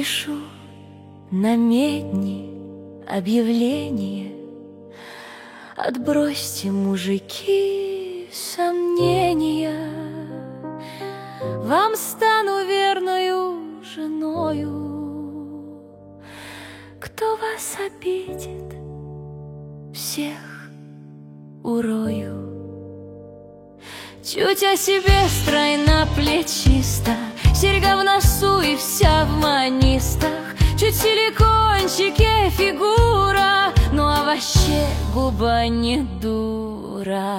Развешу на медни объявление: отбросьте, мужики, сомнения, вам стану верною женою. Кто вас обидит, всех урою. Чуть о себе стройна плечиста, серьга в носу и вся в манистах, чуть силикончике фигура, ну а вообще губа не дура.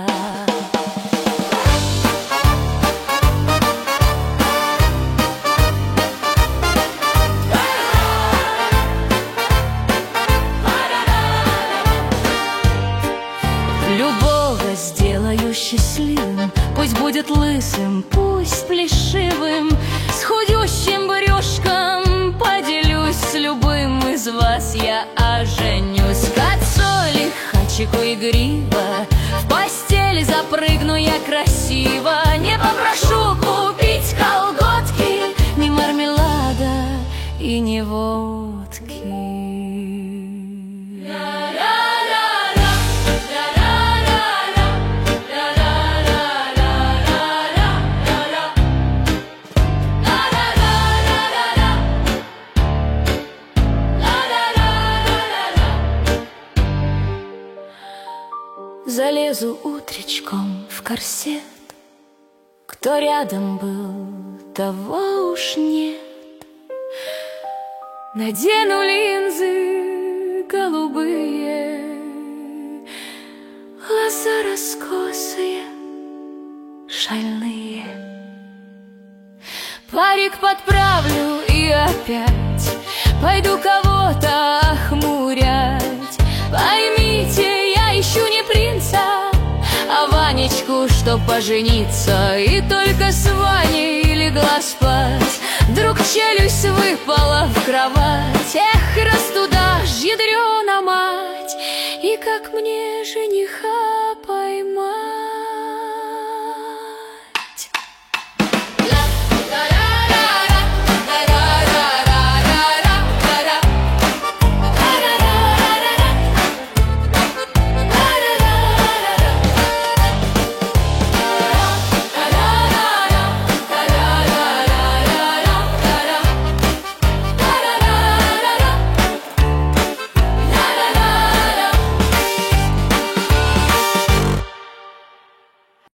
Любого сделаю счастливым, пусть будет лысым, пусть плешивым, с худющим брюшком поделюсь с любым из вас, я оженюсь. Кацоли, хачику игриво, в постель запрыгну я красиво. Не попрошу купить колготки, ни мармелада и ни водки. Залезу утречком в корсет, кто рядом был, того уж нет. Надену линзы голубые, глаза раскосые, шальные. Парик подправлю и опять пойду кого-то охмурять. Поймите, я ищу не принца, а Ванечку, чтоб пожениться. И только с Ваней легла спать, вдруг челюсть выпала в кровать. Эх, раз туда ж ядрёна мать, и как мне жениха